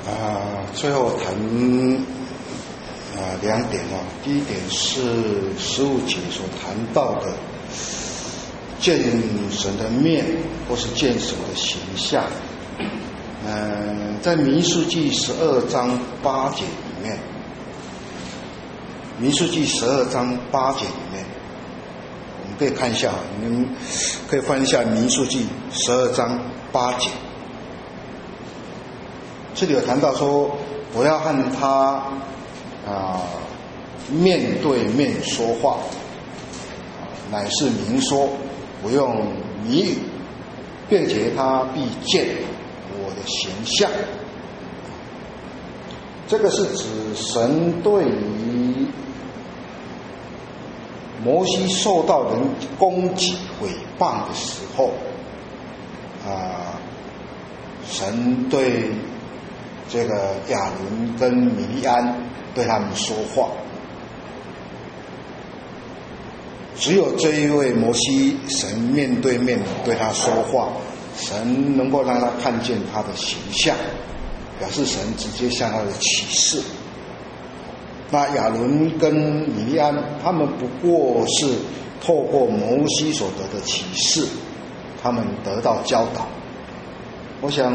最后谈两点哦。第一点是15节所谈到的见神的面或是见神的形象。在民数记12章8节里面，民数记12章8节里面，我们可以看一下，你们可以翻一下民数记12章8节。这里有谈到说，我要和他面对面说话，乃是明说，不用谜语，并且他必见我的形象。这个是指神对于摩西受到人攻击毁谤的时候，神对这个亚伦跟米利安对他们说话。只有这一位摩西，神面对面对他说话，神能够让他看见他的形象，表示神直接向他的启示。那亚伦跟米利安他们不过是透过摩西所得的启示，他们得到教导。我想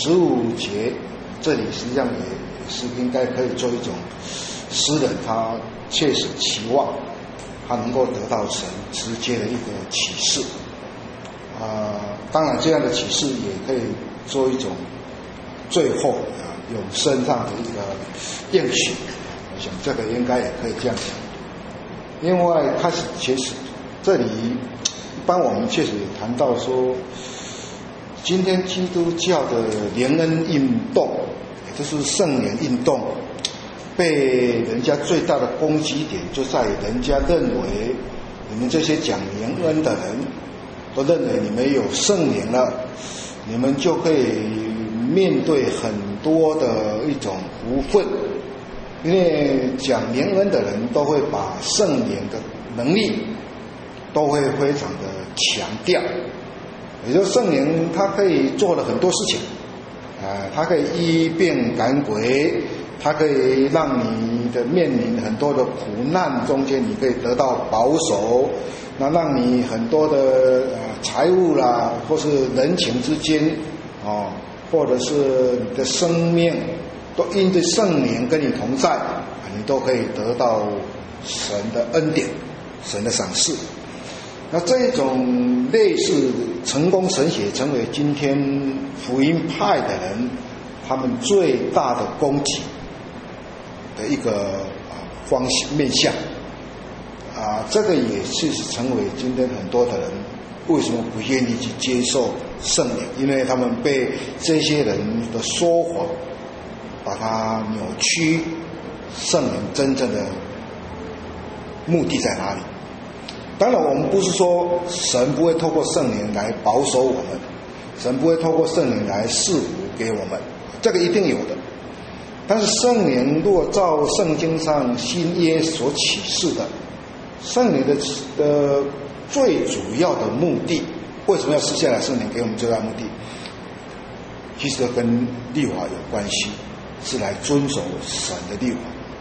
15节这里实际上也是应该可以做一种诗人他切实期望他能够得到神直接的一个启示。当然这样的启示也可以做一种最后永生上的一个应许。我想这个应该也可以这样想。另外开始其实这里一般我们确实也谈到说，今天基督教的联恩运动，也就是圣联运动，被人家最大的攻击点就在于人家认为你们这些讲联恩的人都认为你们有圣灵了，你们就可以面对很多的一种福分。因为讲联恩的人都会把圣灵的能力都会非常的强调，也就是圣灵他可以做了很多事情，他可以医病赶鬼，他可以让你的面临很多的苦难中间你可以得到保守，那让你很多的财物啦，或是人情之间或者是你的生命都因着圣灵跟你同在，你都可以得到神的恩典，神的赏赐。那这种类似成功神学成为今天福音派的人他们最大的攻击的一个面向。这个也是成为今天很多的人为什么不愿意去接受圣灵，因为他们被这些人的说谎把它扭曲圣灵真正的目的在哪里。当然我们不是说神不会透过圣灵来保守我们，神不会透过圣灵来赐福给我们，这个一定有的。但是圣灵如果照圣经上新约所启示的，圣灵的最主要的目的，为什么要施下来圣灵给我们最大的目的，其实跟律法有关系，是来遵守神的律法，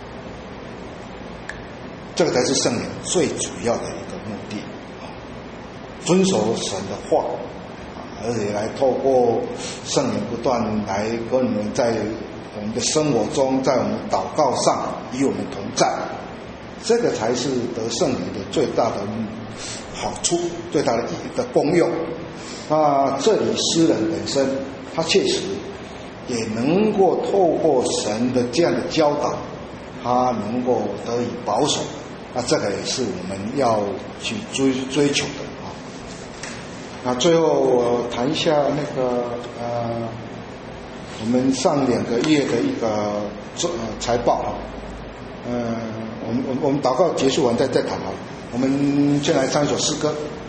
这个才是圣灵最主要的一个目的，遵守神的话，而且来透过圣灵不断来跟我们在我们的生活中，在我们祷告上与我们同在，这个才是得圣灵的最大的好处，最大的意义的功用。那这里诗人本身他确实也能够透过神的这样的教导，他能够得以保守，那这个也是我们要去追求的啊。那最后我谈一下那个我们上2个月的一个财报，我们祷告结束完再谈好了。我们先来唱一首诗歌。